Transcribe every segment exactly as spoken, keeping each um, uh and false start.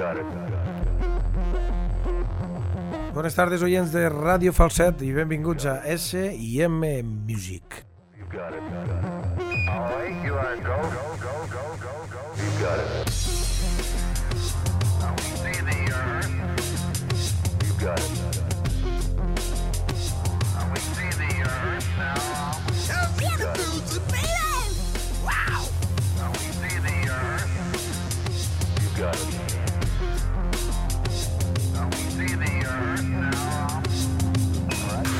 Bones tardes, oients de Ràdio Falset, i benvinguts a S i M Music. You got it. All right, you are go, go, go, go, go, go. You got it. Now we see the earth. You got it. Now we see the earth now. Tell me the food's amazing. Wow. Now we see the earth. You got it. Now we see the earth now. All right.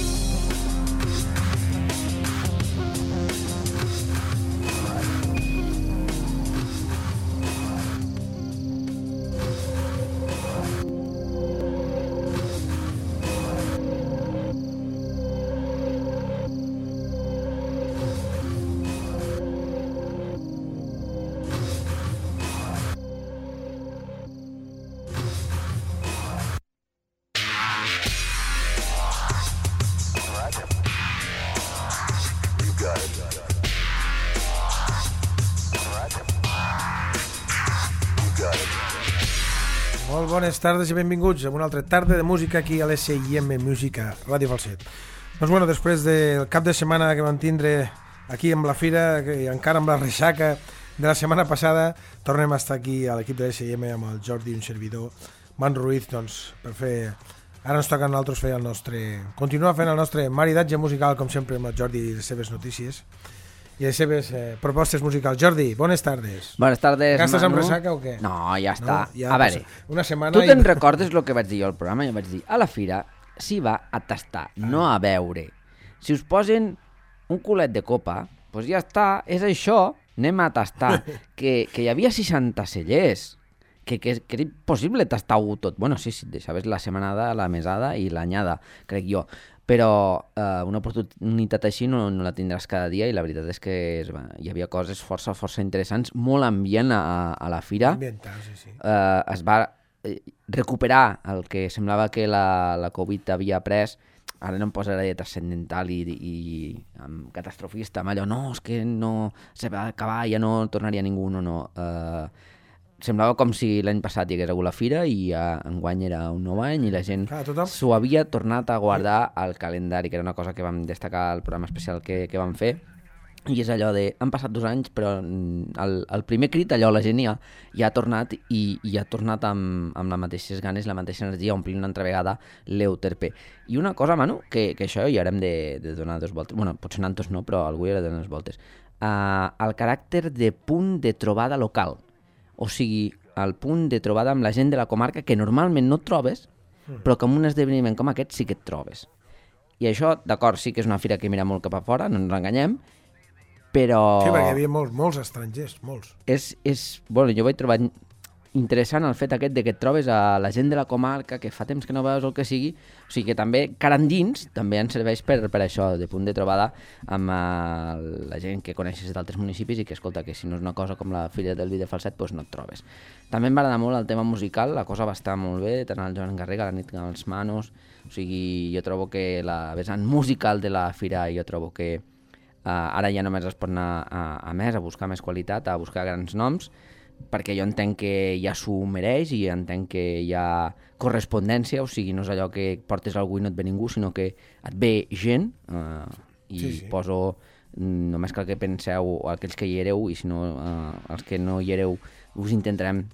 Molt bones tardes i benvinguts a una altra tarda de música aquí a l'S I M Music a Ràdio Falset. Doncs bueno, després del cap de setmana que vam tindre aquí amb la fira, que encara amb la reixaca de la setmana passada, tornem a estar aquí a l'equip de l'S I M amb el Jordi, un servidor, Man Ruiz, doncs per fer... Ara ens toca a nosaltres fer el nostre... Continuar fent el nostre maridatge musical, com sempre, amb el Jordi i les seves notícies i les seves eh, propostes musicals. Jordi, bones tardes. Bones tardes, ja estàs Manu. amb ressaca o què? No, ja està. No, ja a veure, una setmana tu te'n i... recordes el que vaig dir jo al programa? Jo vaig dir, a la fira s'hi va a tastar, ah. no a veure. Si us posen un culet de copa, doncs ja està, és això, anem a tastar. que, que hi havia seixanta cellers, que, que, que era impossible tastar-ho tot. Bueno, sí, sí, deixaves la setmanada, la mesada i l'anyada, crec jo. Però eh, una oportunitat així no, no la tindràs cada dia i la veritat és que es va, hi havia coses força força interessants, molt ambient a, a la fira. Ambiental, sí, sí. Eh, es va recuperar el que semblava que la, la Covid havia pres, ara no em posaré de transcendental i, i, i catastrofista, amb allò, no, és que no se va acabar, ja no tornaria ningú, no, no. Eh, semblava com si l'any passat hi hagués hagut la fira i uh, enguany era un nou any i la gent s'ho havia tornat a guardar al calendari, que era una cosa que vam destacar al programa especial que, que vam fer. I és allò de, han passat dos anys, però el, el primer crit, allò, la gent ja, ja ha tornat i, i ha tornat amb, amb les mateixes ganes, la mateixa energia, omplint una altra vegada l'Euterpe. I una cosa, Manu, que, que això hi haurem de, de donar dos voltes, bueno, potser nantos no, però algú hi haurà de donar dos voltes. Uh, el caràcter de punt de trobada local. O sigui, el punt de trobada amb la gent de la comarca que normalment no et trobes, però que en un esdeveniment com aquest sí que et trobes. I això, d'acord, sí que és una fira que mira molt cap a fora, no ens enganyem, però... Sí, perquè hi havia molts, molts estrangers, molts. És, és, bueno, jo vaig trobar interessant el fet aquest de que et trobes a la gent de la comarca, que fa temps que no veus el que sigui, o sigui que també, cara endins, també ens serveix per, per això, de punt de trobada amb uh, la gent que coneixes d'altres municipis i que, escolta, que si no és una cosa com la Fira del Vi de Falset, doncs no et trobes. També em va agradar molt el tema musical, la cosa va estar molt bé, tant el Joan Garriga, la nit amb els Manos, o sigui, jo trobo que la vessant musical de la Fira, jo trobo que uh, ara ja només es pot anar a, a més, a buscar més qualitat, a buscar grans noms, perquè jo entenc que ja s'ho mereix i entenc que hi ha correspondència, o sigui, no és allò que portes algú i no et ve ningú, sinó que et ve gent, eh, i sí, sí. Poso, només cal que penseu aquells que hi éreu, i si no, eh, els que no hi éreu, us intentarem.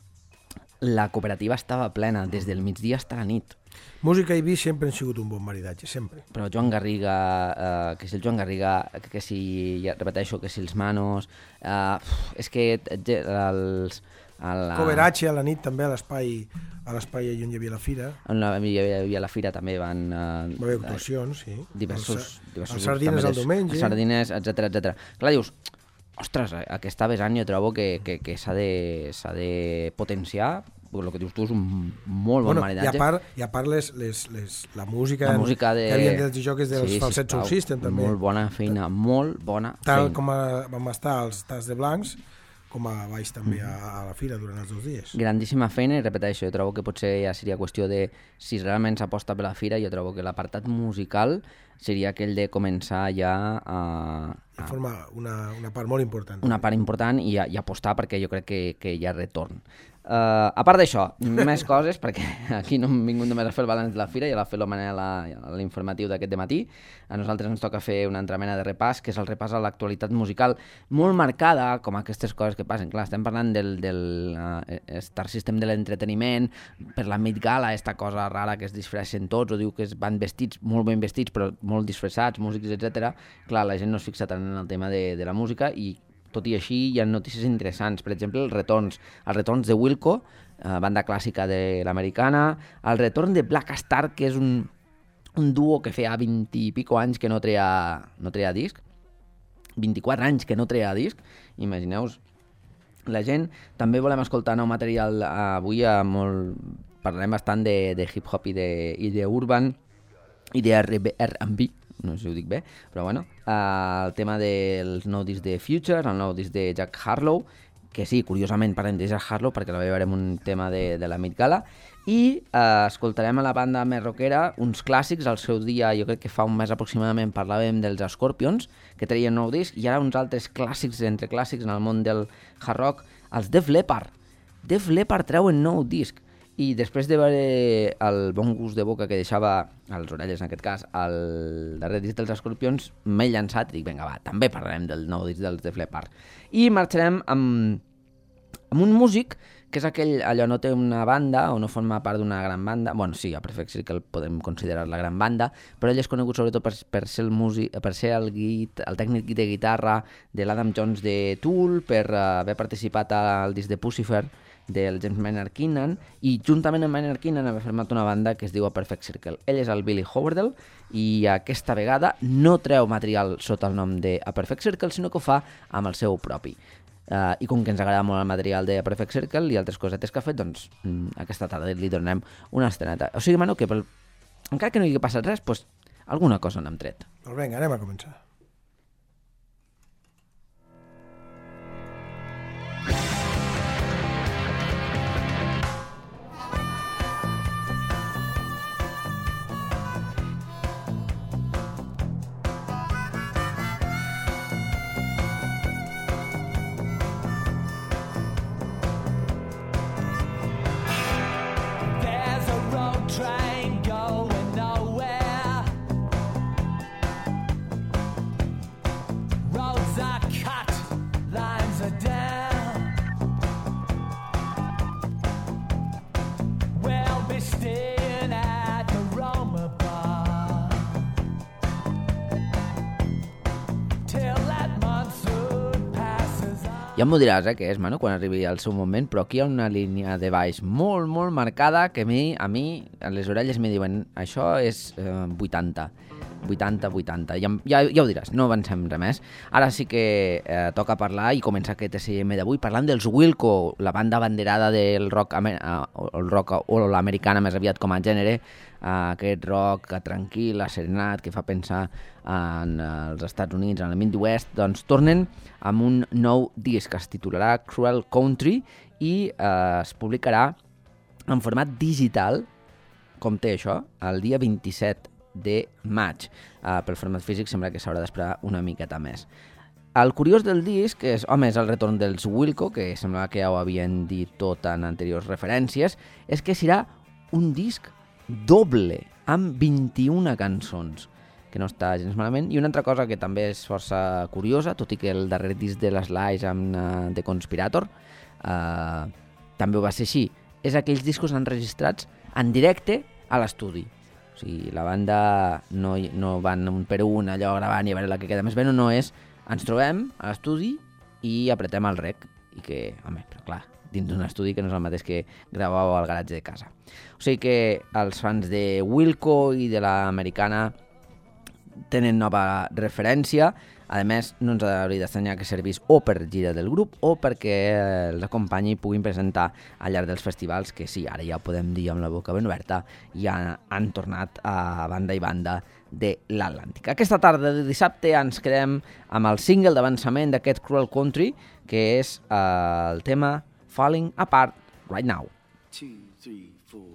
La cooperativa estava plena, des del migdia fins a la nit. Música i vi sempre han sigut un bon maridatge, sempre. Però Joan Garriga, eh, que si el Joan Garriga, que, que si, ja repeteixo, que si els Manos, eh, és que els... La... Coveratge a la nit també a l'espai a l'espai on hi havia la fira. On hi havia la fira també van... Eh, Va haver actuacions, sí. Diversos... Els, diversos els sardines al diumenge. Els sardines, etcètera, etcètera. Clar, dius, ostres, aquesta vessant jo trobo que, que, que s'ha de, s'ha de potenciar, el que dius tu és un molt bon bueno, maridatge. I a part, i a part les, les, les, la música, la música de... que havien dels jocs dels sí, Falset Sound System també. Molt bona feina, molt bona Tal feina. com a, vam estar als Tas de Blancs, com a baix també a, a la fira durant els dos dies. Grandíssima feina, i repeteixo, jo trobo que potser ja seria qüestió de, si realment s'aposta per la fira, jo trobo que l'apartat musical seria aquell de començar ja a... a formar una, una part molt important. Una part important i, a, i apostar, perquè jo crec que, que hi ha retorn. Uh, a part d'això, més coses, perquè aquí no hem vingut només a fer el balanç de la fira, ja l'ha fet la manera a l'informatiu d'aquest dematí. A nosaltres ens toca fer una altra mena de repàs, que és el repàs a l'actualitat musical, molt marcada, com aquestes coses que passen. Clar, estem parlant del, del uh, Star System de l'entreteniment, per la Met Gala, esta cosa rara que es disfreixen tots, o diu que es van vestits, molt ben vestits, però molt disfressats, músics, etcètera. Clar, la gent no es fixa tant en el tema de, de la música i tot i així hi ha notícies interessants. Per exemple, els retorns. Els retorns de Wilco, eh, banda clàssica de l'americana. El retorn de Black Star, que és un, un duo que feia vint i pico anys que no treia, no treia disc. vint-i-quatre anys que no treia disc. Imagineu-vos la gent. També volem escoltar nou material. Avui eh, molt, parlarem bastant de, de hip-hop i de, i de urban i de R and B. No sé si ho dic bé, però bueno, uh, el tema dels nou discs de Future, el nou disc de Jack Harlow, que sí, curiosament parlem de Jack Harlow perquè la veurem un tema de, de la Met Gala, i uh, escoltarem a la banda més rockera uns clàssics. Al seu dia, jo crec que fa un mes aproximadament, parlàvem dels Scorpions, que treien nou disc, i ara uns altres clàssics, entre clàssics en el món del hard rock, els Def Leppard. Def Leppard treuen nou disc, i després de veure el bon gust de boca que deixava, als orelles en aquest cas, el darrer disc dels Scorpions, m'he llançat i dic, vinga va, també parlarem del nou disc dels Def Leppard. I marxarem amb, amb un músic que és aquell, allò no té una banda o no forma part d'una gran banda. Bueno, sí, a Perfect Circle podem considerar la gran banda, però ell és conegut sobretot per, per ser el músic, per ser el, guit, el tècnic de guitarra de l'Adam Jones de Tool, per uh, haver participat al disc de Pucifer del James Maynard Keenan, i juntament amb Maynard Keenan haver format una banda que es diu A Perfect Circle. Ell és el Billy Howerdel i aquesta vegada no treu material sota el nom de A Perfect Circle, sinó que ho fa amb el seu propi. Uh, I com que ens agrada molt el material de A Perfect Circle i altres cosetes que ha fet, doncs mm, aquesta tarda li donem una esteneta. O sigui, Manu, que pel... encara que no hi hagi passat res, doncs alguna cosa n'hem tret. Doncs vinga, anem a començar. Ja m'ho diràs, eh, què és, Manu, quan arribi el seu moment, però aquí hi ha una línia de baix molt, molt marcada que a mi, a mi a les orelles me diuen això és eh, vuitanta, vuitanta, vuitanta. Ja, ja, ja ho diràs, no avancem res més. Ara sí que eh, toca parlar i començar aquest S M d'avui parlant dels Wilco, la banda abanderada del rock, amer el rock o l'americana més aviat com a gènere, aquest rock tranquil, asserenat, que fa pensar en els Estats Units, en el Midwest. Doncs tornen amb un nou disc que es titularà Cruel Country i eh, es publicarà en format digital, com té això, el dia vint-i-set de maig. Eh, pel format físic sembla que s'haurà d'esperar una miqueta més. El curiós del disc és, home, és el retorn dels Wilco, que sembla que ja ho havien dit tot en anteriors referències, és que serà un disc doble, amb vint-i-una cançons, que no està gens malament. I una altra cosa que també és força curiosa, tot i que el darrer disc de l'Slash amb uh, The Conspirator uh, també ho va ser així, és aquells discos enregistrats en directe a l'estudi. O sigui, la banda no, no van un per un allò gravant i a veure la que queda més bé, no, no és, ens trobem a l'estudi i apretem el rec, i que, home, però clar, dins d'un estudi que no és el mateix que gravàveu al garatge de casa. O sigui que els fans de Wilco i de l'americana tenen nova referència. A més, no ens hauria d'estranyar que servís o per gira del grup o perquè els acompanyi i puguin presentar al llarg dels festivals, que sí, ara ja ho podem dir amb la boca ben oberta, ja han tornat a banda i banda de l'Atlàntic. Aquesta tarda de dissabte ens quedem amb el single d'avançament d'aquest Cruel Country, que és eh, el tema Falling Apart Right Now. Two, three, four.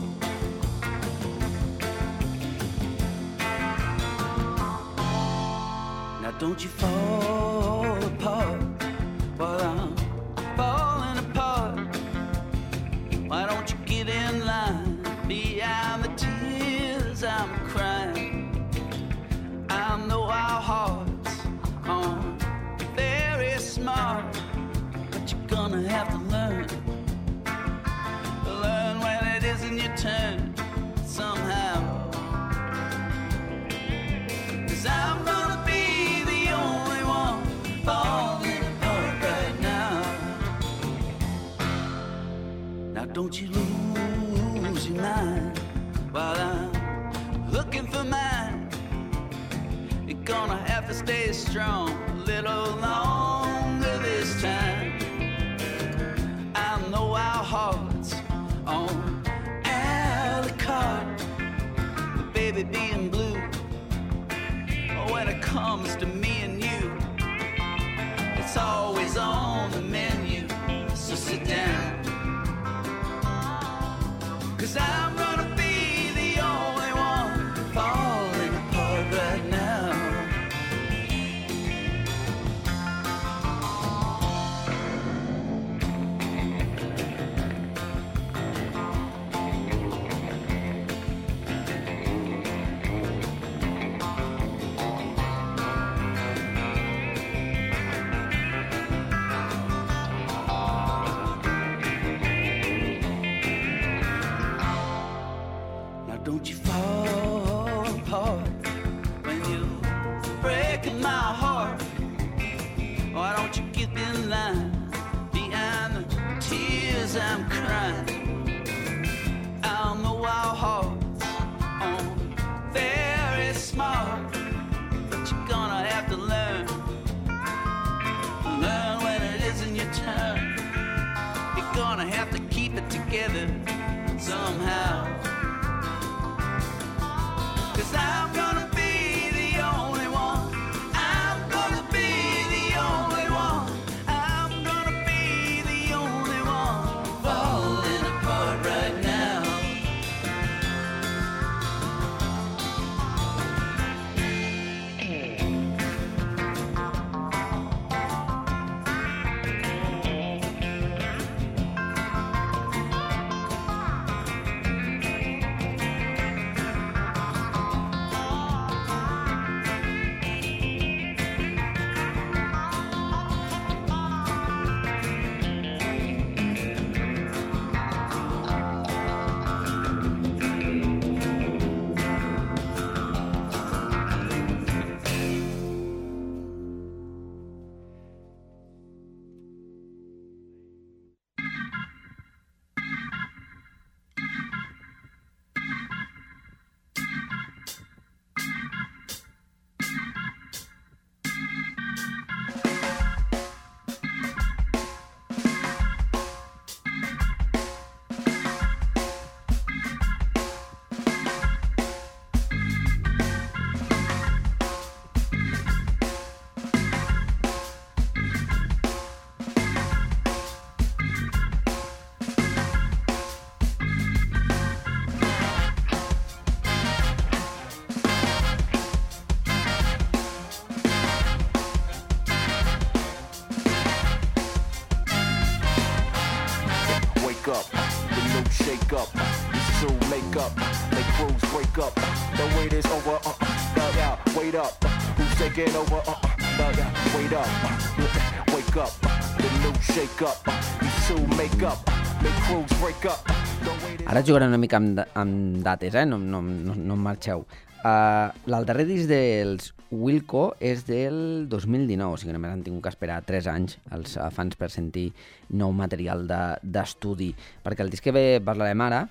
Now don't you fall apart while I'm falling apart. don't you lose your mind while I'm looking for mine. You're gonna have to stay strong a little longer this time. I know our hearts on a la carte, but baby, being blue, when it comes to me and you, it's always on the menu. So sit down, 'cause I'm gonna be the only one falling apart right now. Don't you fall apart when you're breaking my heart. Why don't you get in line behind the tears I'm crying? I know our hearts are very smart, but you're gonna have to learn, learn when it isn't your turn. You're gonna have to keep it together somehow. 'Cause I'm gonna be the only one. I'm gonna be the only one. I'm gonna be the only one falling apart right now. Up, the new shake up, you soon make up, make crews break up. The wait is over, uh, uh, yeah, wait up. Who's taking over, uh, uh, yeah, wait up. Wake up, the new shake up, you soon make up, make crews break up. Ara jugarem una mica amb, amb dates, eh? No, no, no, no em marxeu. Uh, el darrer disc dels Wilco és del dos mil dinou, o sigui que només han tingut que esperar tres anys els uh, fans per sentir nou material d'estudi, de, perquè el disc que bé parlarem ara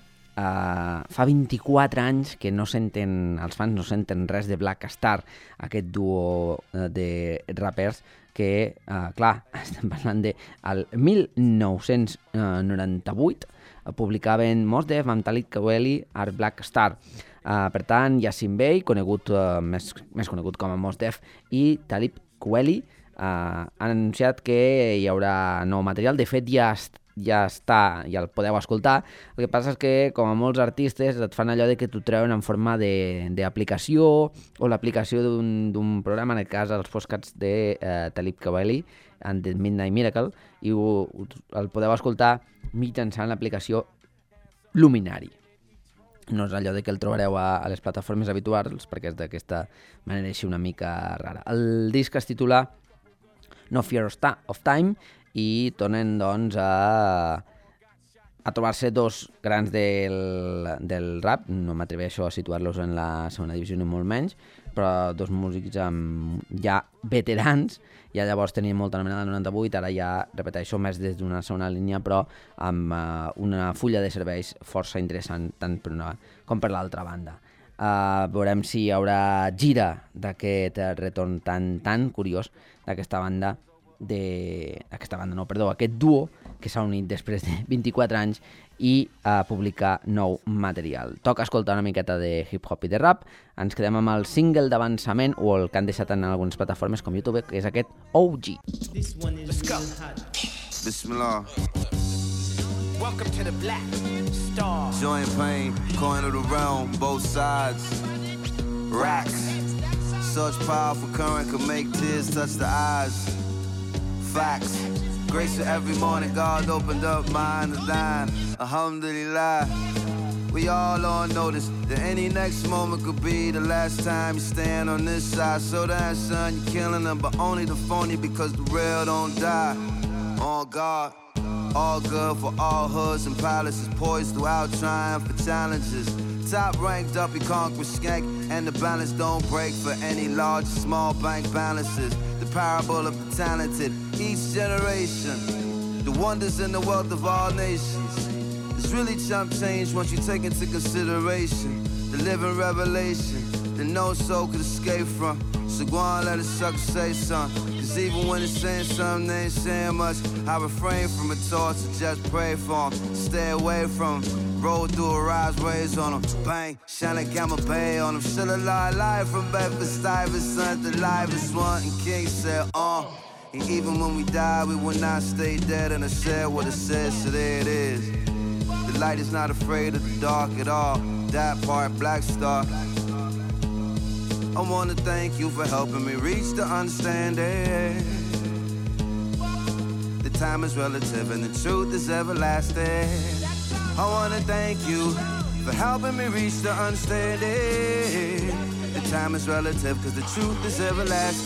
uh, fa vint-i-quatre anys que no senten, els fans no senten res de Black Star, aquest duo uh, de rapers que, uh, clar, estem parlant de el mil nou-cents noranta-vuit publicaven Mos Def amb Talib Kweli a Black Star. Uh, per tant, Yasin Bey, conegut, uh, més, més conegut com a Mos Def, i Talib Kweli uh, han anunciat que hi haurà nou material. De fet, ja, ja està, ja el podeu escoltar. El que passa és que, com a molts artistes, et fan allò de que t'ho treuen en forma d'aplicació o l'aplicació d'un programa, en aquest cas els postcats de uh, Talib Kweli and the Midnight Miracle, i ho, el podeu escoltar mitjançant l'aplicació Luminari. No és allò de que el trobareu a, a les plataformes habituals, perquè és d'aquesta manera així una mica rara. El disc es titula No Fear of Time i tornen doncs a, a trobar-se dos grans del, del rap. No m'atreveixo a situar-los en la segona divisió ni molt menys, però dos músics amb ja veterans. Ja llavors tenia molta anomenada del noranta-vuit, ara ja, repeteixo, més des d'una segona línia, però amb uh, una fulla de serveis força interessant tant per una com per l'altra banda. Uh, veurem si hi haurà gira d'aquest retorn tan, tan curiós d'aquesta banda, de... aquesta banda no, perdó, aquest duo que s'ha unit després de vint-i-quatre anys i a uh, publicar nou material. Toca escoltar una miqueta de hip-hop i de rap. Ens quedem amb el single d'avançament o el que han deixat en algunes plataformes com YouTube, que és aquest O G. Let's go. Bismillah. Welcome to the Black Star. Joint pain, coin of the realm, both sides. Racks. Such powerful current could make tears touch the eyes. Facts. Grace for every morning, God opened up mine and thine. Alhamdulillah. We all on notice that any next moment could be the last time you stand on this side. So that, son, you're killing them, but only the phony because the real don't die. On God. All good for all hoods and palaces, poised throughout trying for challenges. Top ranked up, you conquer skank, and the balance don't break for any large, small bank balances. The parable of the talented, each generation. The wonders and the wealth of all nations. It's really chump change once you take into consideration the living revelation that no soul could escape from. So go on, let it suck, say something. Cause even when it's saying something, they ain't saying much. I refrain from a thought, so just pray for them. Stay away from them. Roll through a rise, raise on them. Bang, shine a gamma bay on them. Still alive, live from Bedford Stuyvesant, the livest one. And King said, uh. And even when we die, we will not stay dead. And I said what it said, so there it is. The light is not afraid of the dark at all. That part, Black Star. I wanna thank you for helping me reach the understanding. The time is relative and the truth is everlasting. I wanna thank you for helping me reach the understanding. The time is relative cause the truth is everlasting.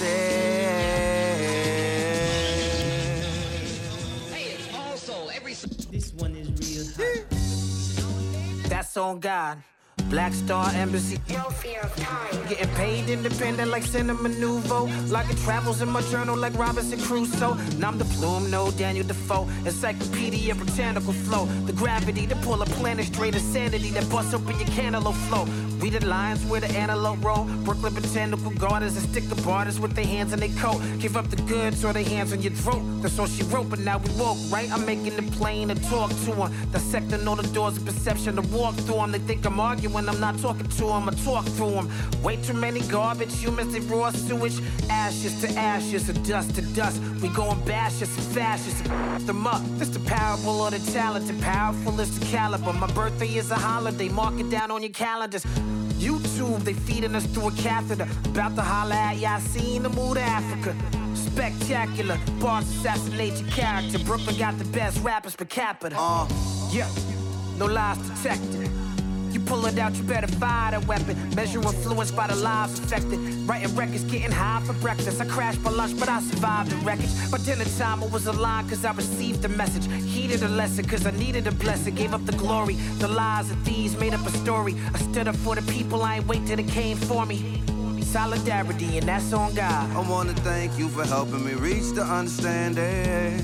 Hey, it's also every... This one is real hot. That's on God. Black Star Embassy. No fear of time. Getting paid independent like Cinema Nouveau. Like it travels in my journal like Robinson Crusoe. Nom de plume, no Daniel Defoe. Encyclopedia, botanical flow. The gravity to pull a planet straight insanity that busts open your cantaloupe flow. We the lions where the antelope roll. Brooklyn botanical gardens and stick the borders with their hands in their coat. Give up the goods or their hands on your throat. That's all she wrote, but now we woke, right? I'm making it plain to talk to them. Dissecting all the doors of perception to walk through them. They think I'm arguing. When I'm not talking to them, I talk through them. Way too many garbage humans, they raw sewage. Ashes to ashes, and dust to dust. We going bashes and fascists and f*** them up. This the parable of the talented, powerful is the caliber. My birthday is a holiday, mark it down on your calendars. YouTube, they feeding us through a catheter. About to holler at ya, I seen the mood of Africa. Spectacular, bars assassinate your character. Brooklyn got the best rappers per capita. Uh, yeah, no lies detected. You pull it out, you better fire that weapon. Measure influence by the lives affected. Writing records, getting high for breakfast. I crashed for lunch, but I survived the wreckage. By dinner time, it was a line, cause I received the message. Heeded a lesson, cause I needed a blessing. Gave up the glory, the lies of thieves made up a story. I stood up for the people, I ain't wait till it came for me. Solidarity, and that's on God. I wanna thank you for helping me reach the understanding.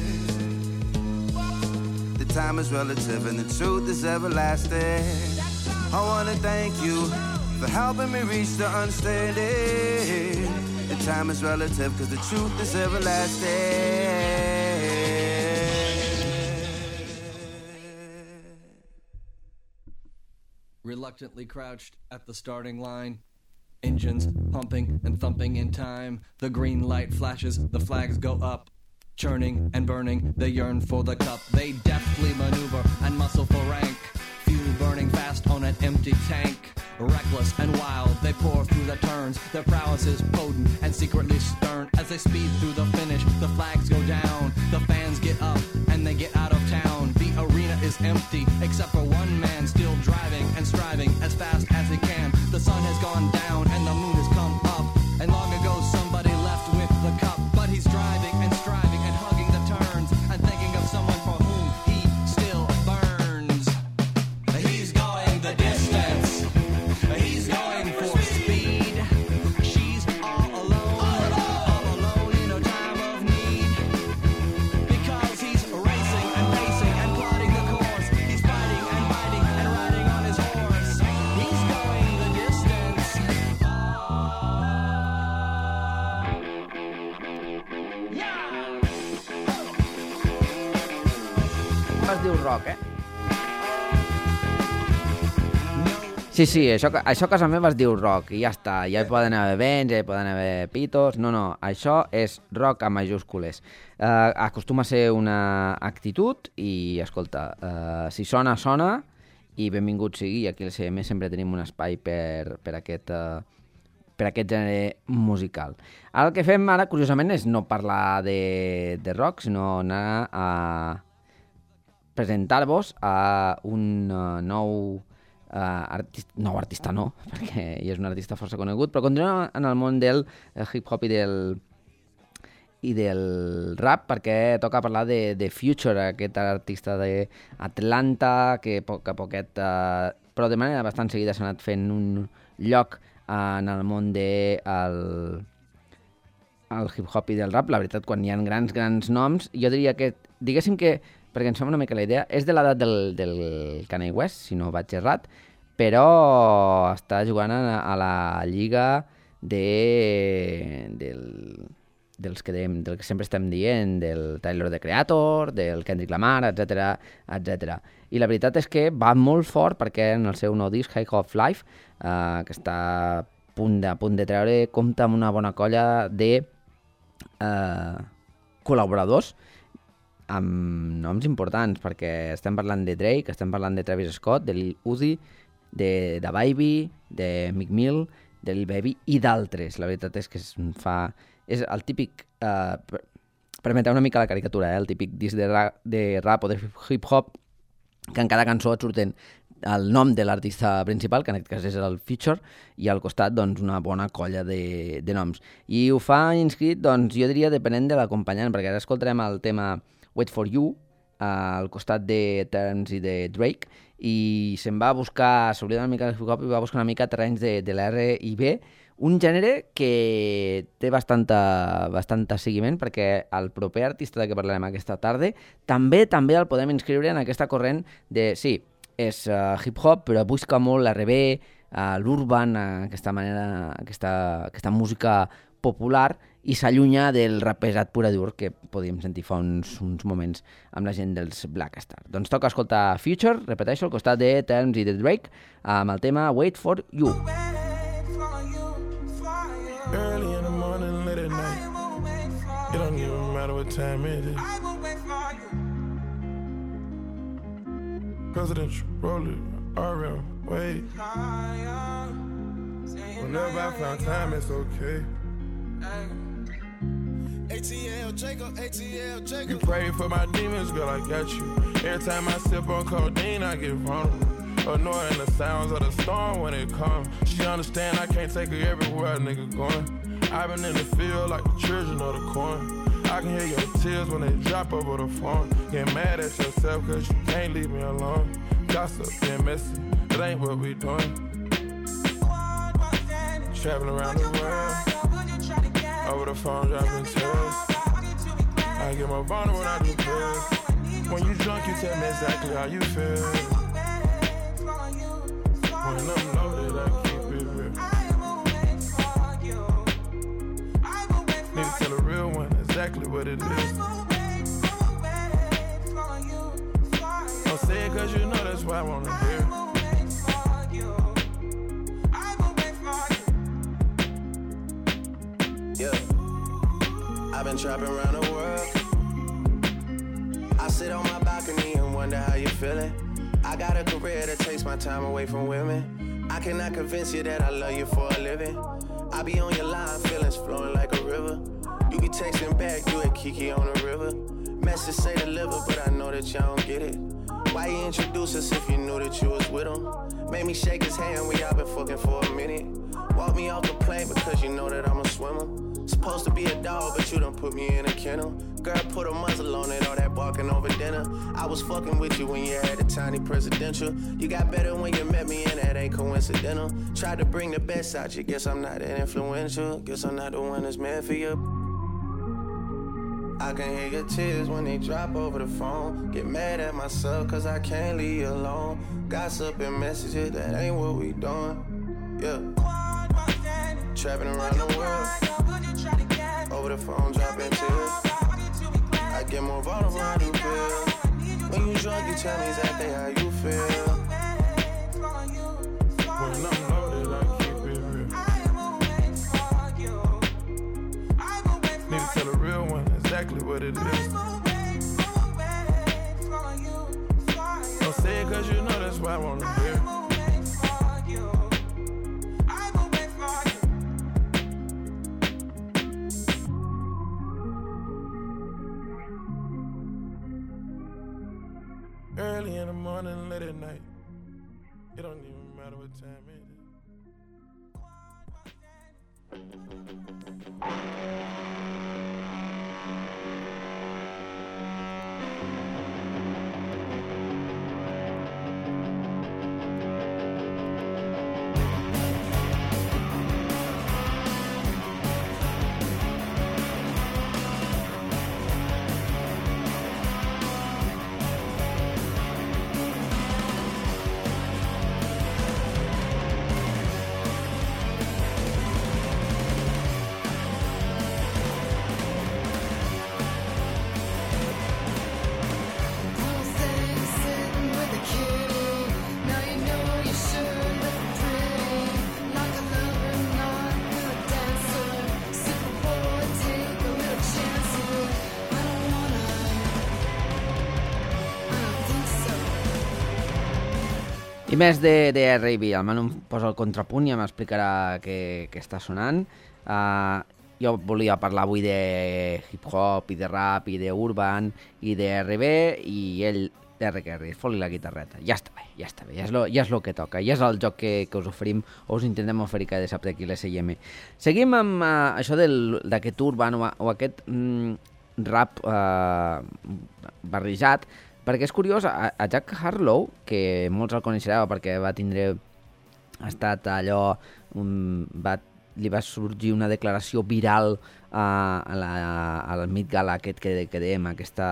The time is relative and the truth is everlasting. I wanna thank you for helping me reach the understanding. The time is relative cause the truth is everlasting. Reluctantly crouched at the starting line. Engines pumping and thumping in time. The green light flashes, the flags go up. Churning and burning, they yearn for the cup. They deftly maneuver and muscle for rank. Fuel burning fast on an empty tank. Reckless and wild, they pour through the turns. Their prowess is potent and secretly stern. As they speed through the finish, the flags go down. The fans get up and they get out of town. The arena is empty, except for one man still driving and striving as fast as he can. The sun has gone down and the moon has come up. And long ago somebody left with the cup. But he's driving and striving and hugging the turns and thinking of someone for whom he still burns. He's going the distance. He's going for speed. She diu rock, eh? Sí, sí, això, això a casa meva es diu rock i ja està, ja hi poden haver vents, ja hi poden haver pitos, no, no, això és rock a majúscules. Uh, acostuma a ser una actitud i, escolta, uh, si sona, sona i benvingut sigui, aquí al C M sempre tenim un espai per, per, aquest, uh, per aquest gènere musical. Ara el que fem ara, curiosament, és no parlar de, de rock, sinó anar a presentar-vos a un uh, nou... Uh, artista, nou artista no, perquè ell és un artista força conegut, però continua en el món del hip-hop i del i del rap, perquè toca parlar de, de Future, aquest artista d'Atlanta, que a poc a poquet, uh, però de manera bastant seguida s'ha anat fent un lloc uh, en el món de el, el hip-hop i del rap. La veritat, quan hi ha grans, grans noms, jo diria que, diguéssim que perquè ens fa una mica la idea, és de l'edat del, del Kanye West, si no vaig errat, però està jugant a, a la lliga de, del, dels que dèiem, del que sempre estem dient, del Tyler, the Creator, del Kendrick Lamar, etcètera, etcètera. I la veritat és que va molt fort perquè en el seu nou disc, High of Life, eh, que està a punt de, a punt de treure, compta amb una bona colla de eh, col·laboradors, amb noms importants, perquè estem parlant de Drake, estem parlant de Travis Scott, de Lil Uzi, de Da Baby, de Meek Mill, de Lil Baby i d'altres. La veritat és que es fa... És el típic... Eh, permeteu una mica la caricatura, eh? El típic disc de, ra de rap o de hip-hop que en cada cançó et surten el nom de l'artista principal, que en aquest cas és el feature, i al costat doncs, una bona colla de, de noms. I ho fa inscrit, doncs, jo diria, depenent de l'acompanyant, perquè ara escoltarem el tema Wait for You, uh, al costat de Terms i de Drake, i se'n va buscar, s'oblida una mica del hip-hop i va buscar una mica terrenys de, de l'R i B, un gènere que té bastanta, bastanta seguiment, perquè el proper artista de què parlarem aquesta tarda també també el podem inscriure en aquesta corrent de, sí, és uh, hip-hop, però busca molt l'R B, uh, l'urban, uh, aquesta manera, aquesta, aquesta música popular, i s'allunya del rap pesat pur i dur que podíem sentir fa uns, uns moments amb la gent dels Black Star. Doncs toca escoltar Future, repeteixo, al costat de Terms i de Drake, amb el tema Wait for You. Early in the morning, late at night. It don't even matter what time it is. Presidential, roll it, R M, wait. Whenever I found time, it's okay. A T L Jacob, A T L Jacob. You pray for my demons, girl, I got you. Every time I sip on codeine, I get vulnerable. Annoying the sounds of the storm when it comes. She understand I can't take her everywhere a nigga going. I've been in the field like the children of the corn. I can hear your tears when they drop over the phone. Get mad at yourself cause you can't leave me alone. Gossip and messy, that ain't what we doing. Traveling around the world, over the phone dropping tears. I get more vulnerable when I do pills. When you drunk you tell me exactly how you feel. When I'm loaded I keep it real. Need to tell a real one exactly what it is. Don't say it cause you know that's what I wanna hear. Yeah, I've been trapping around the world. I sit on my balcony and wonder how you're feeling. I got a career that takes my time away from women. I cannot convince you that I love you for a living. I be on your line, feelings flowing like a river. You be texting back, you at Kiki on the river. Message say deliver, but I know that y'all don't get it. Why you introduce us if you knew that you was with him? Made me shake his hand, we all been fucking for a minute. Walk me off the plane because you know that I'm a swimmer. Supposed to be a dog, but you done put me in a kennel. Girl, put a muzzle on it, all that barking over dinner. I was fucking with you when you had a tiny presidential. You got better when you met me, and that ain't coincidental. Tried to bring the best out you, guess I'm not that influential. Guess I'm not the one that's meant for you. I can hear your tears when they drop over the phone. Get mad at myself cause I can't leave you alone. Gossip and messages, that ain't what we doing. Yeah. Trapping around the world, over the phone dropping tears. I get more vulnerable when I do pills. When you drunk, you tell me exactly how you feel. When I'm loaded, I keep it real. Need to tell a real one exactly what it is. Don't say it cause you know that's why I wanna hear. Early in the morning, late at night. It don't even matter what time it is. I més de, de R and B, el Manu em posa el contrapunt i m'explicarà què, què està sonant. Uh, jo volia parlar avui de hip-hop i de rap i d'urban i de R and B i ell, R que R, fot-li la guitarreta. Ja està bé, ja està bé, ja és lo, ja és lo que toca, ja és el joc que, que us oferim o us intentem oferir cada dissabte aquí a l'S I M. Seguim amb uh, això d'aquest urban o, o aquest mm, rap uh, barrejat, perquè és curiós, a, a Jack Harlow, que molts el coneixereu perquè va tindre, ha estat allò, um, va, li va sorgir una declaració viral uh, a la, al Met Gala aquest que, que dèiem, aquesta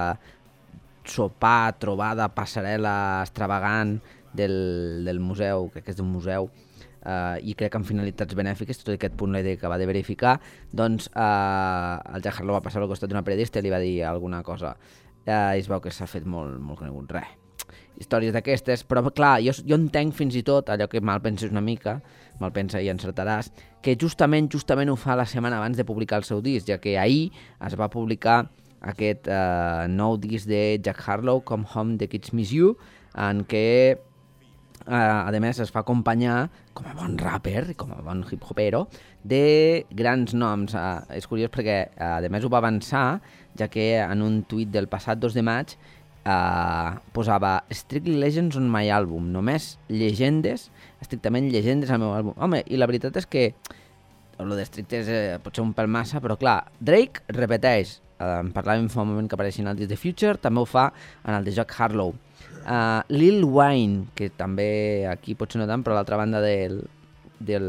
sopar, trobada, passarel·la extravagant del, del museu, crec que és d'un museu, uh, i crec que amb finalitats benèfiques, tot aquest punt l'he acabar de verificar, doncs uh, el Jack Harlow va passar al costat d'una periodista i li va dir alguna cosa. Uh, i es veu que s'ha fet molt, molt conegut. Res, històries d'aquestes, però clar, jo, jo entenc fins i tot allò que mal penses una mica, mal pensa i encertaràs, que justament justament ho fa la setmana abans de publicar el seu disc, ja que ahir es va publicar aquest uh, nou disc de Jack Harlow, Come Home, The Kids Miss You, en què uh, a més es fa acompanyar com a bon rapper i com a bon hip-hopero de grans noms. Uh, és curiós perquè uh, a més ho va avançar, ja que en un tuit del passat dos de maig uh, posava Strictly Legends on my album, només llegendes, estrictament llegendes al meu àlbum. Home, i la veritat és que el d'estricte és eh, potser un pèl massa, però clar, Drake repeteix, uh, en parlàvem fa un moment que apareixia en el disc de Future, també ho fa en el de Jack Harlow. Uh, Lil Wayne, que també aquí potser no tant, però a l'altra banda del, del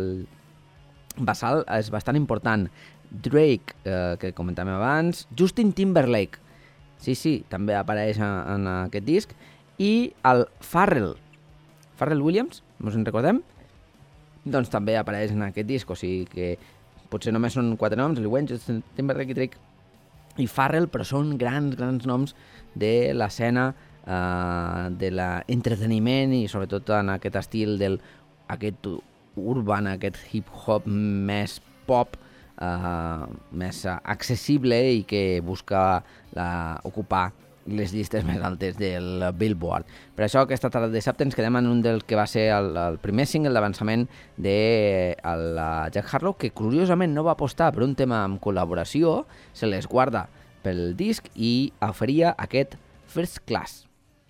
Basal és bastant important. Drake, eh, que comentàvem abans, Justin Timberlake, sí, sí, també apareix en, en aquest disc, i el Pharrell, Pharrell Williams, ens en recordem? Doncs també apareix en aquest disc, o sigui que potser només són quatre noms, Lil Wayne, Justin Timberlake i Drake i Pharrell, però són grans, grans noms de l'escena eh, de l'entreteniment i sobretot en aquest estil del aquest urban, aquest hip-hop més pop, Uh, més uh, accessible i que busca la, ocupar les llistes més altes del Billboard. Per això aquesta tarda de dissabte ens quedem en un del que va ser el, el primer single d'avançament de el, uh, Jack Harlow, que curiosament no va apostar per un tema amb col·laboració, se les guarda pel disc i oferia aquest First Class.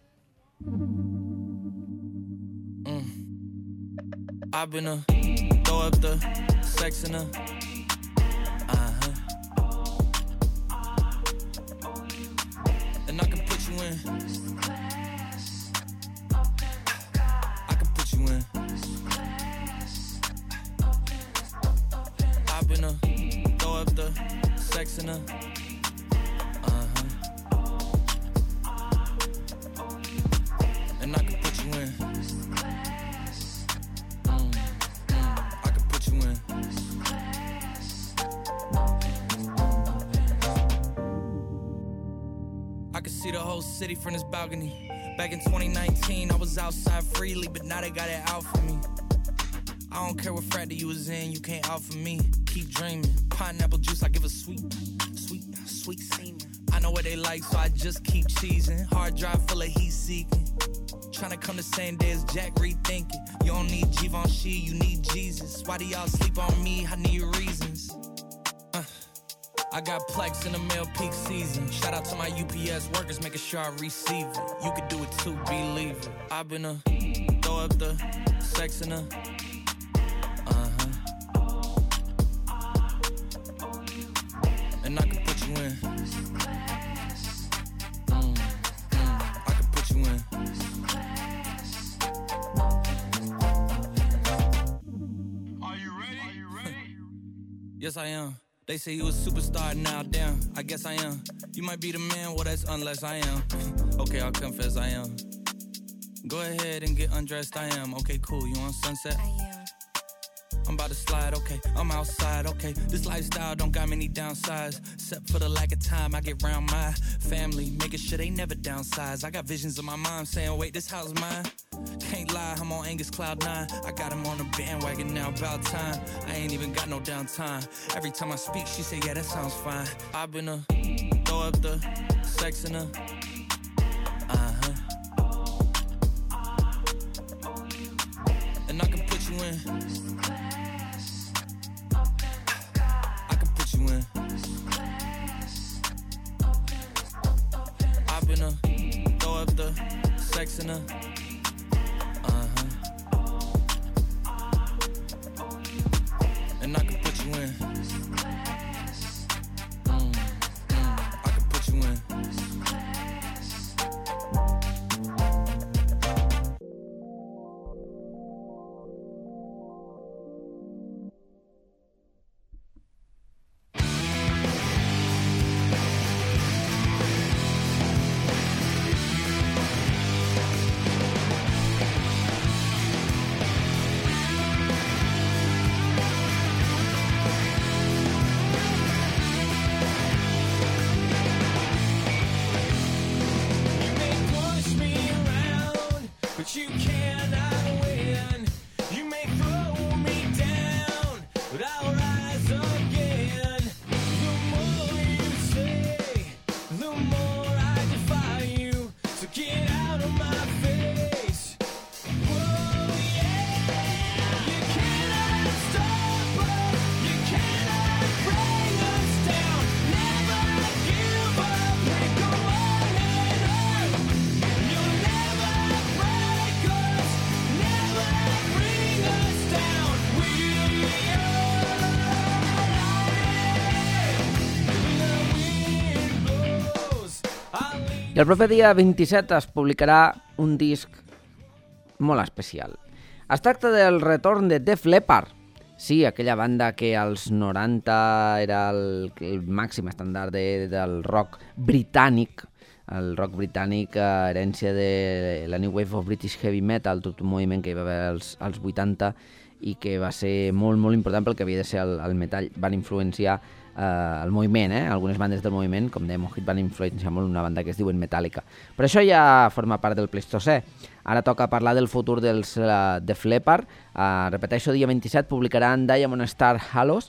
Mm. I've been a throw up the sex in a and I can put you in. I can put you in. I've been a throw up the sex in a uh-huh. And I can put you in. Mm, mm, I can put you in. I could see the whole city from this balcony. Back in twenty nineteen, I was outside freely, but now they got it out for me. I don't care what frat you was in, you can't out for me. Keep dreaming. Pineapple juice, I give a sweet, sweet, sweet semen. I know what they like, so I just keep cheesing. Hard drive full of heat seeking. Tryna come the same day as Jack rethinking. You don't need Givenchy, you need Jesus. Why do y'all sleep on me? I need reasons. Uh, I got Plex in the mail peak season. Shout out to my U P S workers, making sure I receive it. You could do it too, believe it. I've been a throw up the sex in a and I can put you in. Mm, mm, I can put you in. Are you ready? Are you ready? Yes, I am. They say you a superstar now, damn. I guess I am. You might be the man, well, that's unless I am. Okay, I'll confess I am. Go ahead and get undressed, I am. Okay, cool, you on Sunset? I am. I'm about to slide, okay, I'm outside, okay. This lifestyle don't got many downsides, except for the lack of time I get round my family, making sure they never downsize. I got visions of my mom saying, wait, this house mine? Can't lie, I'm on Angus Cloud nine. I got him on the bandwagon now, about time. I ain't even got no downtime. Every time I speak, she say, yeah, that sounds fine. I've been a throw up the sex in a uh-huh. And I can put you in. I've been a throw up the sex in a uh-huh. And I can put you in. Mm, mm, I can put you in. I el proper dia vint-i-set es publicarà un disc molt especial. Es tracta del retorn de Def Leppard. Sí, aquella banda que als noranta era el, el màxim estàndard de, del rock britànic, el rock britànic, herència de la New Wave of British Heavy Metal, tot un moviment que hi va haver als, als vuitanta i que va ser molt, molt important pel que havia de ser el, el metall. Van influenciar Uh, el moviment, eh? Algunes bandes del moviment, com dèiem, Hit, van influenciar molt una banda que es diuen Metallica. Però això ja forma part del Pleistocè. Ara toca parlar del futur dels uh, Def Leppard. Uh, repeteixo, dia vint-i-set publicaran Diamond Star Halos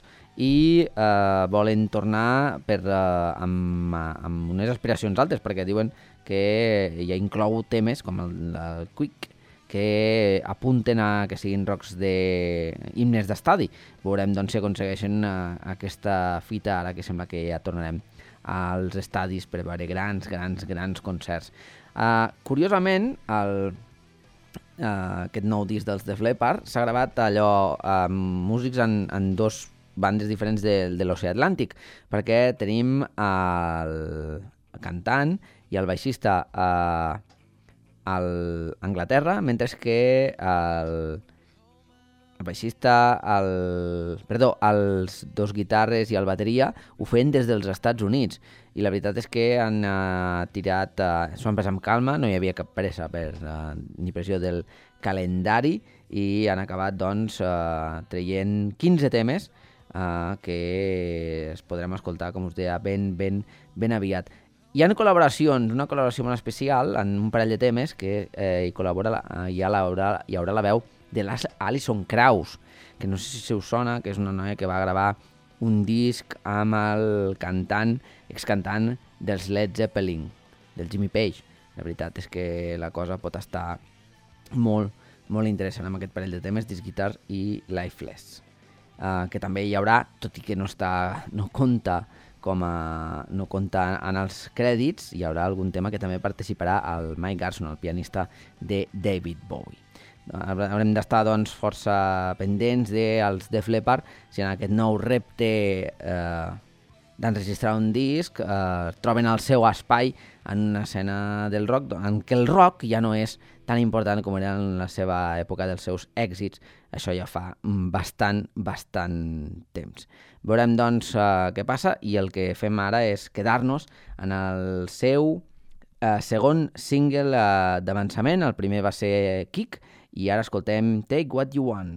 i uh, volen tornar per, uh, amb, amb unes aspiracions altes, perquè diuen que ja inclou temes com el, el Quick, que apunten a que siguin rocks de himnes d'estadi. Veurem doncs, si aconsegueixen uh, aquesta fita, ara que sembla que ja tornarem als estadis per veure grans, grans, grans concerts. Uh, curiosament, el, uh, aquest nou disc dels Def Leppard s'ha gravat allò amb músics en, en dos bandes diferents de, de l'Oceà Atlàntic, perquè tenim el cantant i el baixista a uh, a Anglaterra, mentre que el, el baixista, el, perdó, els dos guitarres i el bateria ho feien des dels Estats Units. I la veritat és que han uh, tirat, uh, s'ho han passat amb calma, no hi havia cap pressa per, uh, ni pressió del calendari i han acabat doncs uh, traient quinze temes uh, que es podrem escoltar, com us deia, ben, ben, ben aviat. hi ha col·laboracions, una col·laboració molt especial en un parell de temes que eh, hi col·labora, la, hi, ha la, hi haurà la veu de l'Alison Krauss, que no sé si us sona, que és una noia que va gravar un disc amb el cantant, excantant dels Led Zeppelin, del Jimmy Page. La veritat és que la cosa pot estar molt, molt interessant amb aquest parell de temes, This Guitar i Lifeless. Uh, que també hi haurà, tot i que no, està, no compta com a, no compta en els crèdits, hi haurà algun tema que també participarà el Mike Garson, el pianista de David Bowie. Haurem d'estar doncs, força pendents dels Def Leppard si en aquest nou repte eh, d'enregistrar un disc eh, troben el seu espai en una escena del rock en què el rock ja no és tan important com era en la seva època dels seus èxits. Això ja fa bastant, bastant temps. Veurem doncs eh, què passa i el que fem ara és quedar-nos en el seu eh, segon single eh, d'avançament. El primer va ser Kick i ara escoltem Take What You Want.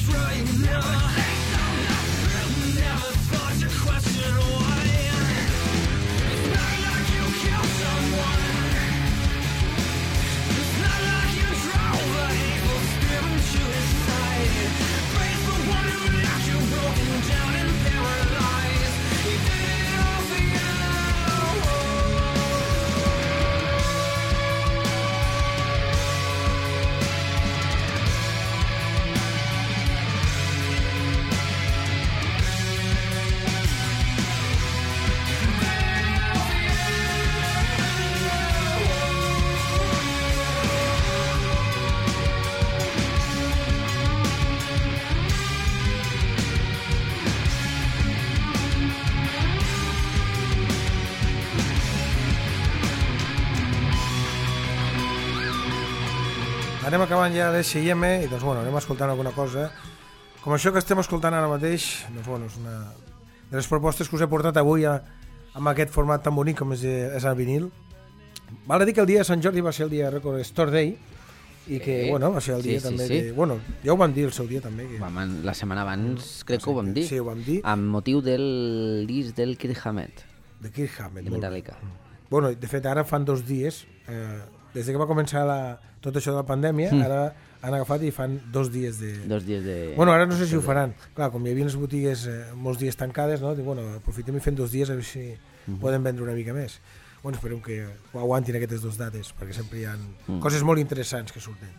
Anem acabant ja l'S I M i doncs, bueno, anem escoltant alguna cosa. Com això que estem escoltant ara mateix, doncs, bueno, és una de les propostes que us he portat avui a, amb aquest format tan bonic com és, és el vinil. Val a dir que el dia de Sant Jordi va ser el dia de Record Store Day i que, eh, bueno, va ser el dia sí, també sí, sí. que... Bueno, ja ho vam dir el seu dia també. Que... Vam, la setmana abans crec que ho vam dir. Sí, ho vam dir. Amb motiu del disc del Kirk Hammett. De Kirk Hammett. De Metallica. Bueno, de fet, ara fan dos dies... Eh, des que va començar la, tot això de la pandèmia, mm. ara han agafat i fan dos dies de... Dos dies de... Bueno, ara no sé si ho faran. Clar, com hi havia les botigues eh, molts dies tancades, no? Dic, bueno, aprofitem i fem dos dies a veure si mm. poden vendre una mica més. Bueno, esperem que ho aguantin aquestes dues dates, perquè sempre hi ha mm. coses molt interessants que surten.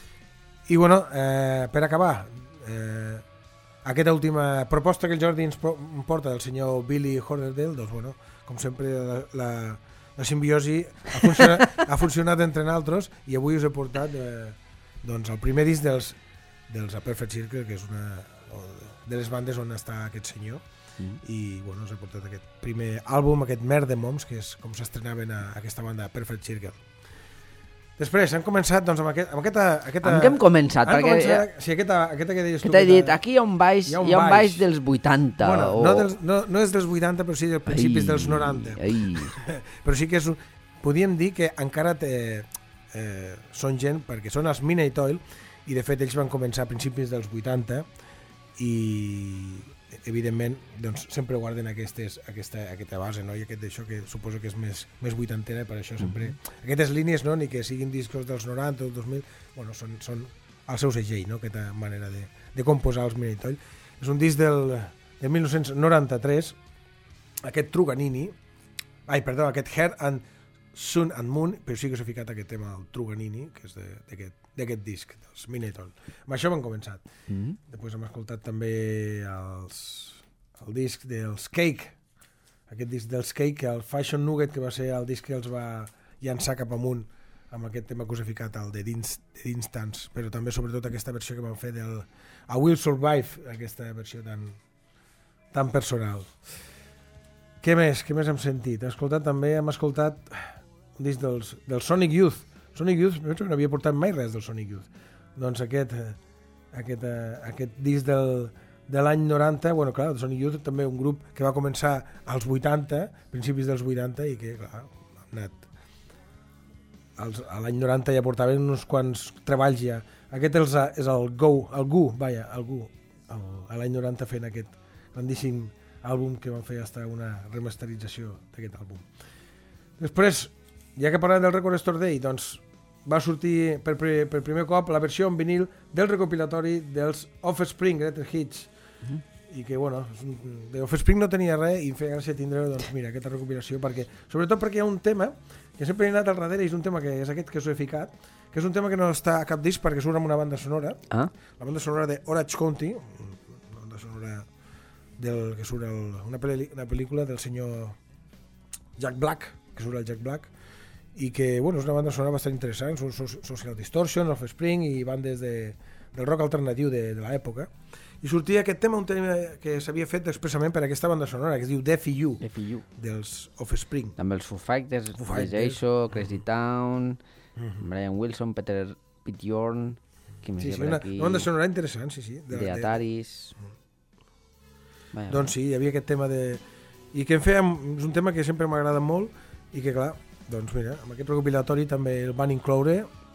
I, bueno, eh, per acabar, eh, aquesta última proposta que el Jordi ens porta del senyor Billy Horderdale, doncs, bueno, com sempre, la... la la simbiosi ha funcionat, ha funcionat entre nosaltres i avui us he portat eh, doncs el primer disc dels, dels A Perfect Circle, que és una de les bandes on està aquest senyor mm. i bueno, us he portat aquest primer àlbum, aquest Mer de Moms, que és com s'estrenaven a, a aquesta banda A Perfect Circle. Després hem començat doncs, amb, aquest, amb aquesta... aquesta amb què hem començat? Hem perquè, començat sí, aquesta, aquesta que deies tu. Que t'he dit, aquí hi ha un baix, hi ha un, hi ha un baix. baix dels vuitanta. Bueno, o... no, dels, no, no és dels vuitanta, però sí dels principis ai, dels noranta. Ai. Però sí que és un... Podríem dir que encara té, eh, són gent, perquè són els Midnight Oil, i de fet ells van començar a principis dels vuitanta, i evidentment doncs, sempre guarden aquestes, aquesta, aquesta base, no? I aquest d'això que suposo que és més, més vuitantena, per això sempre... Mm-hmm. Aquestes línies, no? Ni que siguin discos dels noranta o dos mil, bueno, són, són el seu segell, no? Aquesta manera de, de composar els Midnight Oil. És un disc del, del mil nou-cents noranta-tres, aquest Truganini, ai, perdó, aquest Heart and Sun and Moon, però sí que s'ha ficat aquest tema del Truganini, que és d'aquest disc, dels Midnight Oil. Amb això hem començat. Mm-hmm. Després hem escoltat també els, el disc dels Cake, aquest disc dels Cake, el Fashion Nugget, que va ser el disc que els va llançar cap amunt amb aquest tema que us he ficat, el de Distance, però també sobretot aquesta versió que van fer del I Will Survive, aquesta versió tan, tan personal. Què més? Què més hem sentit? Hem escoltat també, hem escoltat un disc dels, del Sonic Youth. Sonic Youth, no havia portat mai res del Sonic Youth. Doncs aquest, aquest, aquest disc del, de l'any noranta, bueno, clar, el Sonic Youth també un grup que va començar als vuitanta, principis dels vuitanta, i que, clar, ha anat... Els, a l'any noranta ja portaven uns quants treballs ja. Aquest és, és el Go, el Gu, vaja, el Gu, el, a l'any noranta fent aquest grandíssim àlbum que van fer hasta una remasterització d'aquest àlbum. Després, ja que parlem del Record Store Day, doncs va sortir per, per primer cop la versió en vinil del recopilatori dels Offspring Greatest Hits. Uh-huh. I que, bueno, de Offspring no tenia res i em feia gràcia tindre, doncs, mira, aquesta recopilació, perquè, sobretot perquè hi ha un tema que sempre he anat al darrere i és un tema que és aquest que us he ficat, que és un tema que no està a cap disc perquè surt amb una banda sonora, ah? La banda sonora de Orange County, una banda sonora del, que surt el, una, pel·li, una pel·lícula del senyor Jack Black, que surt el Jack Black, i que, bueno, és una banda sonora bastant interessant, són Social Distortion, Offspring i bandes de, del rock alternatiu de, de l'època. I sortia aquest tema, un tema que s'havia fet expressament per a aquesta banda sonora, que es diu Deaf I U, dels Offspring. També els Foo Fighters, Foo Fighters, Crazy Town, mm-hmm. Brian Wilson, Peter Bjorn, qui més sí, hi ha sí, per una, aquí? Una banda sonora interessant, sí, sí. De, de Ataris. Mm. Doncs sí, hi havia aquest tema de... I que em feia, és un tema que sempre m'ha agradat molt i que, clar, doncs mira, amb aquest recopilatori també el van incloure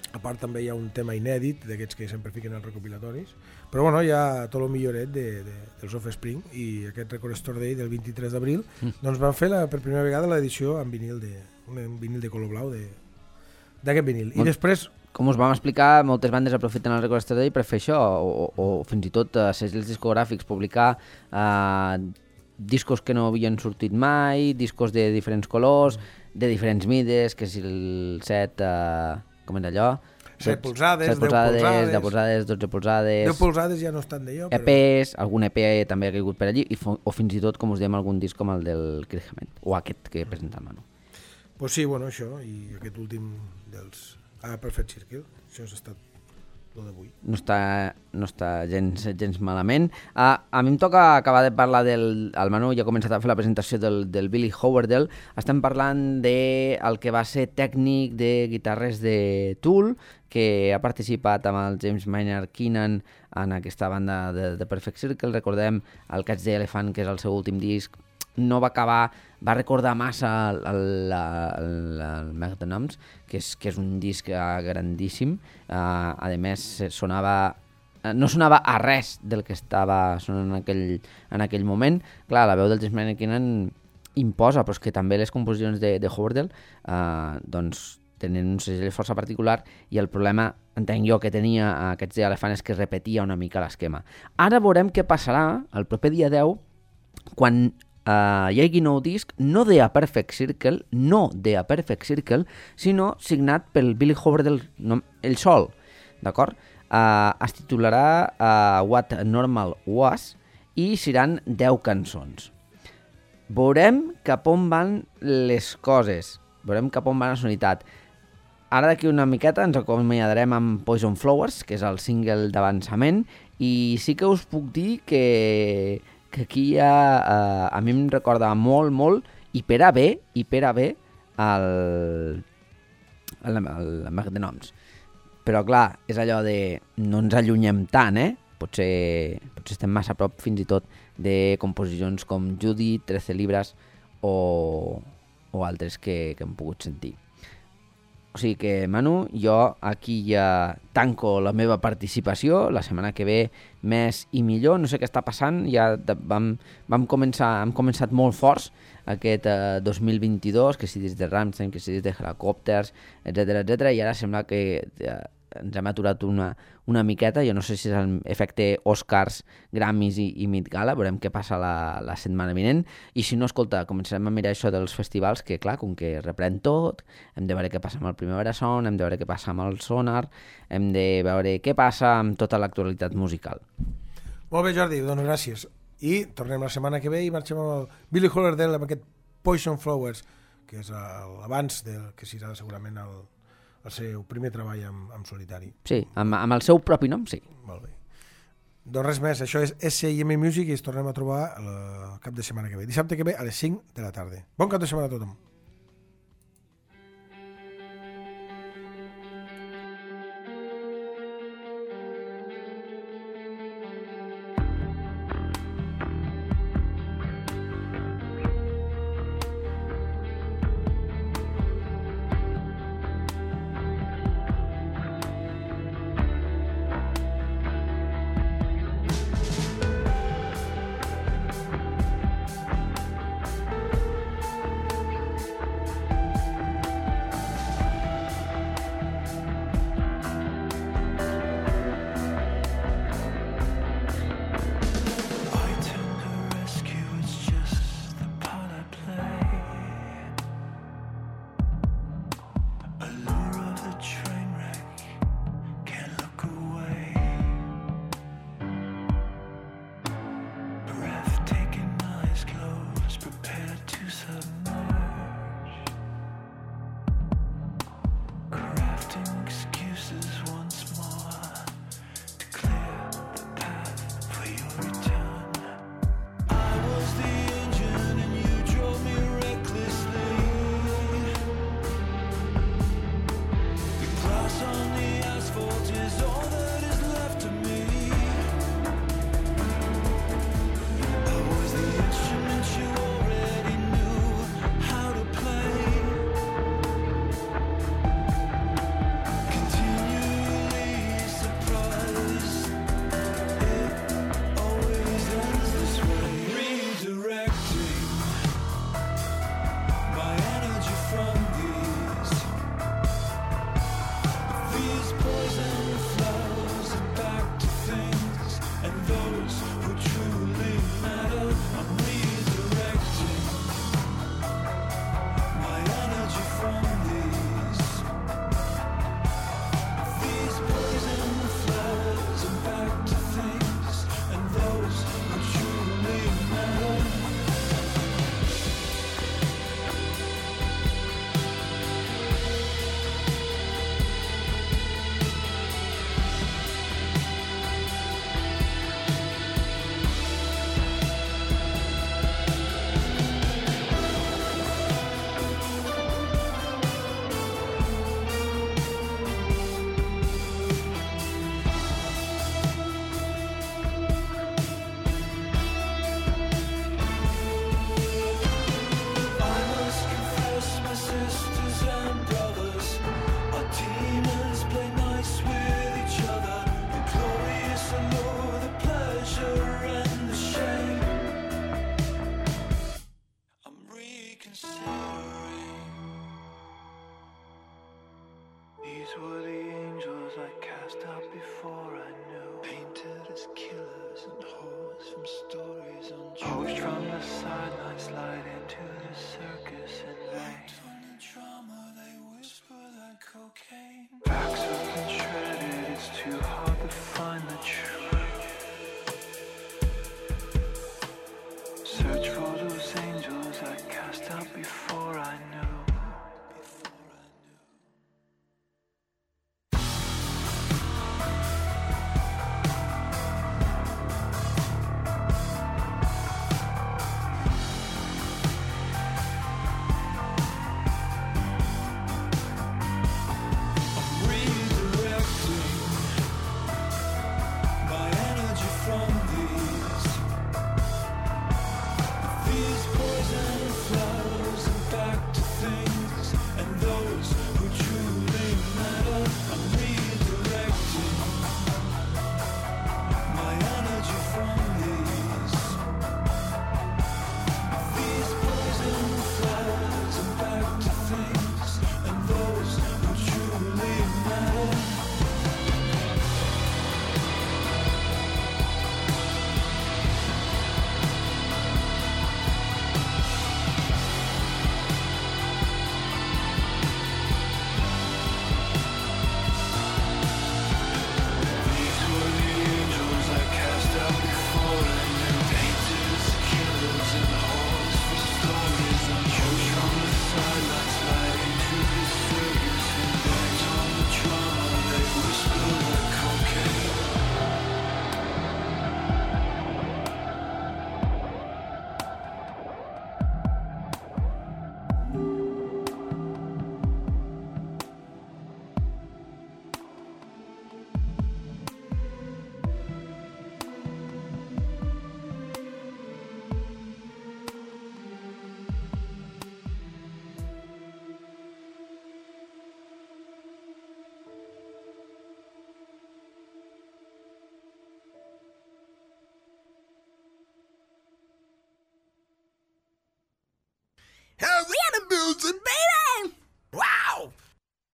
A part també hi ha un tema inèdit d'aquests que sempre fiquen els recopilatoris, però bueno, hi ha tot el milloret de, de, dels Offspring, i aquest Record Store Day del vint-i-tres d'abril mm. doncs van fer la, per primera vegada l'edició en vinil de, un vinil de color blau d'aquest vinil. I després, com us vam explicar, moltes bandes aprofiten el Record Store Day per fer això, o, o, o fins i tot uh, segells discogràfics, publicar uh, discos que no havien sortit mai, discos de diferents colors, mm. de diferents mides, que si el set... Uh, com és allò? set polzades, deu polzades, deu polzades, dotze polzades... deu polzades ja no estan d'allò, però... E Pes, algun E P també ha caigut per allí, i o fins i tot, com us diem, algun disc com el del Kirchament, o aquest que presenta Manu. Pues sí, bueno, això, i aquest últim dels ah, Perfect Circle, això ha estat el d'avui. No està, no està gens, gens malament. Ah, a mi em toca acabar de parlar del... El Manu ja ha començat a fer la presentació del, del Billy Howerdel. Estem parlant de el que va ser tècnic de guitarres de Tool, que ha participat amb el James Maynard Keenan en aquesta banda de, de Perfect Circle. Recordem el Catch the Elephant, que és el seu últim disc. No va acabar, va recordar massa el, el, el, el Magnums, que és, que és un disc grandíssim. Uh, a més, sonava, no sonava a res del que estava sonant en aquell, en aquell moment. Clar, la veu del James Maynard Keenan imposa, però és que també les composicions de, de Howerdel uh, doncs, tenen un segell força particular, i el problema, entenc jo, que tenia aquests elefants és que repetia una mica l'esquema. Ara veurem què passarà el proper dia deu, quan Uh, hi hagi nou disc, no de A Perfect Circle, no de A Perfect Circle, sinó signat pel Billy Howerdel, no, ell sol, d'acord? Uh, es titularà uh, What Normal Was, i seran deu cançons. Veurem cap on van les coses, veurem cap on va la sonoritat. Ara d'aquí una miqueta ens acomiadarem amb Poison Flowers, que és el single d'avançament, i sí que us puc dir que... que aquí ja, eh, a mi em recorda molt, molt, i per a bé, i per a bé, el, el, el, el Mag de Noms. Però clar, és allò de no ens allunyem tant, eh? Potser, potser estem massa a prop fins i tot de composicions com Judy, trece libres o, o altres que, que hem pogut sentir. O sigui que, Manu, jo aquí ja tanco la meva participació. La setmana que ve més i millor. No sé què està passant. Ja vam, vam començar, hem començat molt forts aquest eh, dos mil vint-i-dos, que si des de Rammstein, que si des de Helicopters, etcètera, etcètera, i ara sembla que eh, ens hem aturat una, una miqueta. Jo no sé si és l'efecte Oscars, Grammys i, i Met Gala, veurem què passa la, la setmana vinent, i si no, escolta, començarem a mirar això dels festivals, que clar, com que reprèn tot, hem de veure què passa amb el Primavera Sound, hem de veure què passa amb el Sonar, hem de veure què passa amb tota l'actualitat musical. Molt bé, Jordi, doncs gràcies. I tornem la setmana que ve i marxem amb el Billy Howerdel, amb aquest Poison Flowers, que és l'abans del que serà segurament el el seu primer treball amb, amb solitari. Sí, amb, amb el seu propi nom, sí. Molt bé. Doncs res més, això és S I M Music i ens tornem a trobar el cap de setmana que ve. Dissabte que ve a les cinc de la tarda. Bon cap de setmana a tothom.